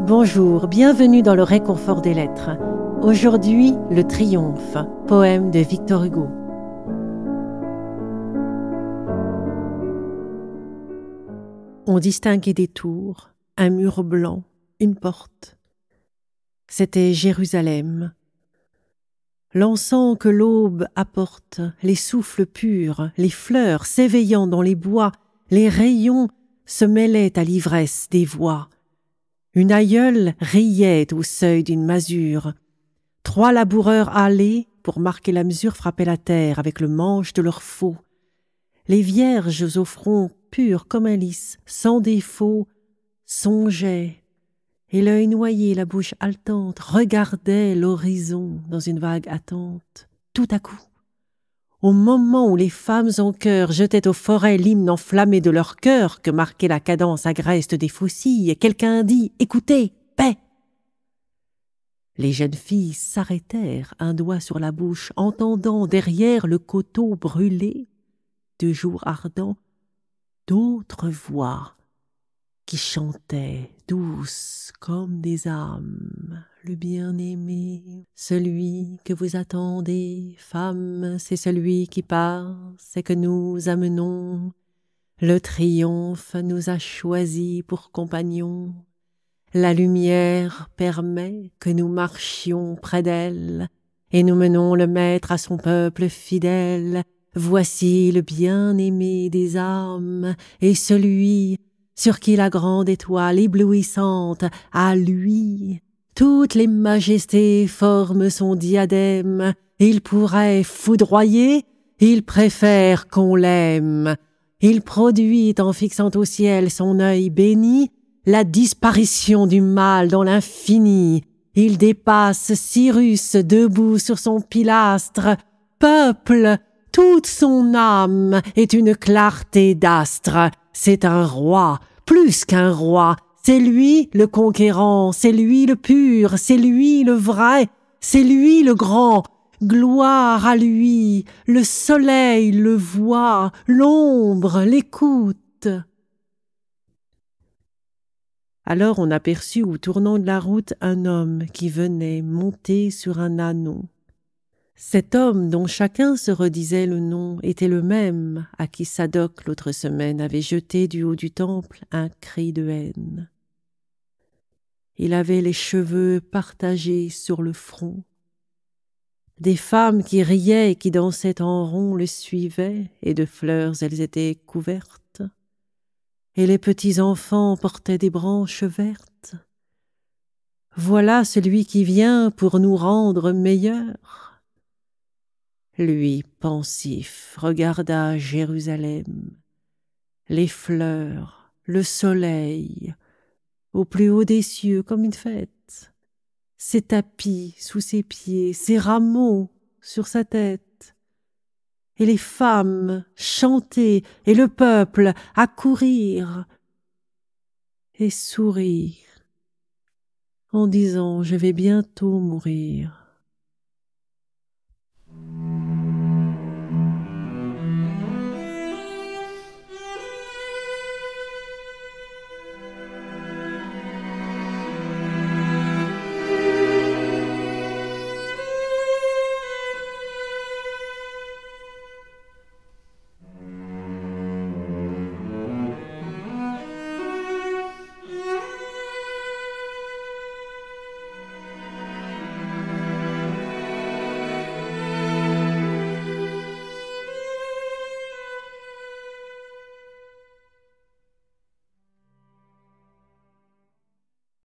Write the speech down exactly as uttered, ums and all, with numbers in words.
Bonjour, bienvenue dans le réconfort des lettres. Aujourd'hui, Le Triomphe, poème de Victor Hugo. On distinguait des tours, un mur blanc, une porte. C'était Jérusalem. L'encens que l'aube apporte, les souffles purs, les fleurs s'éveillant dans les bois, les rayons se mêlaient à l'ivresse des voix. Une aïeule riait au seuil d'une masure. Trois laboureurs hâlés, pour marquer la mesure, frappaient la terre avec le manche de leur faux. Les vierges au front pur comme un lys, sans défaut, songeaient, et l'œil noyé, la bouche haletante, regardaient l'horizon dans une vague attente. Tout à coup, au moment où les femmes en chœur jetaient aux forêts l'hymne enflammé de leur cœur que marquait la cadence agreste des faucilles, quelqu'un dit « Écoutez, paix !» Les jeunes filles s'arrêtèrent, un doigt sur la bouche, entendant derrière le coteau brûlé de jours ardents d'autres voix qui chantaient douces comme des âmes. Le bien-aimé, celui que vous attendez, femme, c'est celui qui passe et que nous amenons. Le triomphe nous a choisis pour compagnons. La lumière permet que nous marchions près d'elle et nous menons le maître à son peuple fidèle. Voici le bien-aimé des âmes et celui sur qui la grande étoile éblouissante, à lui, toutes les majestés forment son diadème. Il pourrait foudroyer, il préfère qu'on l'aime. Il produit en fixant au ciel son œil béni, la disparition du mal dans l'infini. Il dépasse Cyrus debout sur son pilastre. Peuple, toute son âme est une clarté d'astre. C'est un roi, plus qu'un roi. C'est lui le conquérant, c'est lui le pur, c'est lui le vrai, c'est lui le grand. Gloire à lui, le soleil le voit, l'ombre l'écoute. Alors on aperçut au tournant de la route un homme qui venait monter sur un ânon. Cet homme, dont chacun se redisait le nom, était le même à qui Sadoc, l'autre semaine, avait jeté du haut du temple un cri de haine. Il avait les cheveux partagés sur le front. Des femmes qui riaient et qui dansaient en rond le suivaient, et de fleurs elles étaient couvertes. Et les petits enfants portaient des branches vertes. Voilà celui qui vient pour nous rendre meilleurs. Lui, pensif, regarda Jérusalem, les fleurs, le soleil, au plus haut des cieux comme une fête, ses tapis sous ses pieds, ses rameaux sur sa tête, et les femmes chanter et le peuple accourir et sourire en disant « Je vais bientôt mourir ».